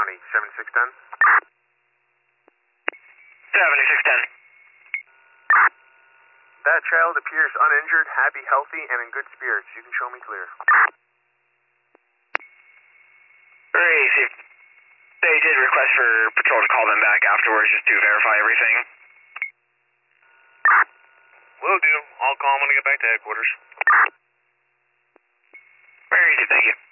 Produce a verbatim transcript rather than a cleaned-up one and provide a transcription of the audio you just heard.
County, seventy-six ten. seventy-six ten. That child appears uninjured, happy, healthy, and in good spirits. You can show me clear. Very easy. They did request for patrol to call them back afterwards just to verify everything. Will do. I'll call them when I get back to headquarters. Very easy, thank you.